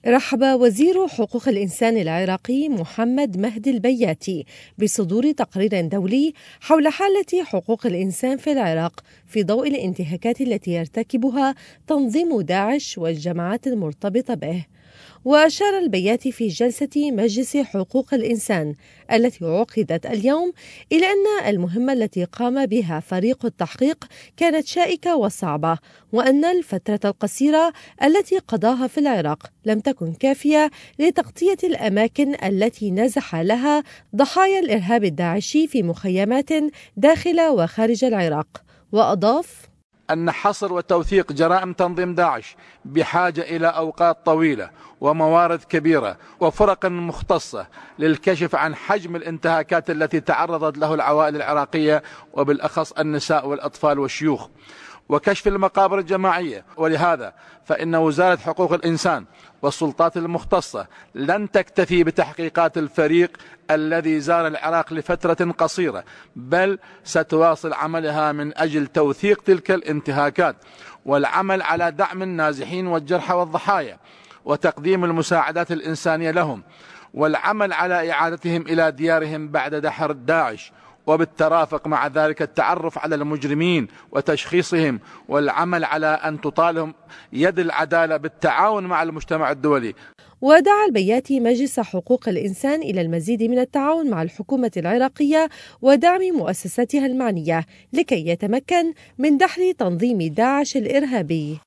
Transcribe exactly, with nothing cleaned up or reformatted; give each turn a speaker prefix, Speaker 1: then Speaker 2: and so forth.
Speaker 1: رحب وزير حقوق الإنسان العراقي محمد مهدي البياتي بصدور تقرير دولي حول حالة حقوق الإنسان في العراق في ضوء الانتهاكات التي يرتكبها تنظيم داعش والجماعات المرتبطة به. وأشار البياتي في جلسة مجلس حقوق الإنسان التي عقدت اليوم إلى أن المهمة التي قام بها فريق التحقيق كانت شائكة وصعبة، وأن الفترة القصيرة التي قضاها في العراق لم تكن كافية لتغطية الأماكن التي نزح لها ضحايا الإرهاب الداعشي في مخيمات داخل وخارج العراق. وأضاف
Speaker 2: أن حصر وتوثيق جرائم تنظيم داعش بحاجة إلى أوقات طويلة وموارد كبيرة وفرق مختصة للكشف عن حجم الانتهاكات التي تعرضت له العوائل العراقية وبالأخص النساء والأطفال والشيوخ، وكشف المقابر الجماعية. ولهذا فإن وزارة حقوق الإنسان والسلطات المختصة لن تكتفي بتحقيقات الفريق الذي زار العراق لفترة قصيرة، بل ستواصل عملها من أجل توثيق تلك الانتهاكات والعمل على دعم النازحين والجرحى والضحايا وتقديم المساعدات الإنسانية لهم، والعمل على إعادتهم إلى ديارهم بعد دحر داعش، وبالترافق مع ذلك التعرف على المجرمين وتشخيصهم والعمل على أن تطالهم يد العدالة بالتعاون مع المجتمع الدولي.
Speaker 1: ودعا البياتي مجلس حقوق الإنسان إلى المزيد من التعاون مع الحكومة العراقية ودعم مؤسساتها المعنية لكي يتمكن من دحر تنظيم داعش الإرهابي.